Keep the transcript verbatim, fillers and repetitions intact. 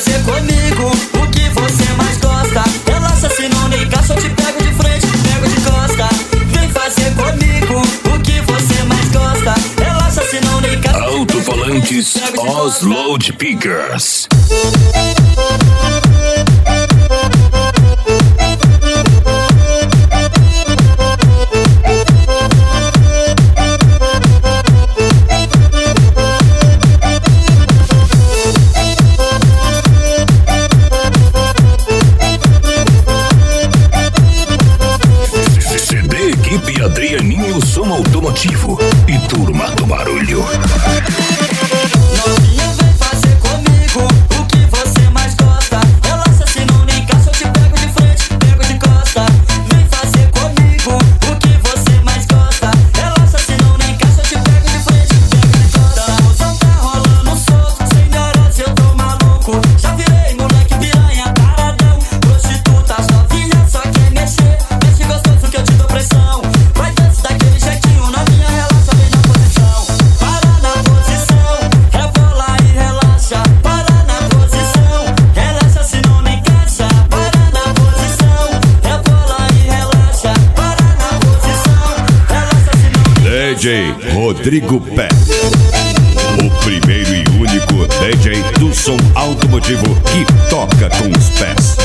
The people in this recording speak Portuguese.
fazer comigo o que você mais gosta. Relaxa, se não nem encaixa, eu te pego de frente, pego de costa. Vem fazer comigo o que você mais gosta. Relaxa, se não nem encaixa. Alto-falantes Oslo Speakers. Equipe Adrianinho Som Automotivo e Turma do Barulho. Novinha, vem fazer comigo o que você mais gosta. Relaxa, se não nem encaixa, eu te pego de frente, pego de costa. Vem fazer comigo o que você mais gosta. Relaxa, se não nem encaixa, eu te pego de frente, pego de costa. O som tá rolando solto, sem neurose eu tô maluco. Já virei moleque piranha, taradão. Prostitutas novinha só quer mexer, mexe gostoso que eu te dou pressão. Vai dança daquele jeitinho, novinha, relaxa, vem na posição. Para na posição, rebola e relaxa. Para na posição, relaxa, se não nem encaixa. Para na posição, rebola e relaxa. Para na posição, relaxa, se não nem D J Rodrigo Pé, o primeiro e único D J do som automotivo que toca com os pés.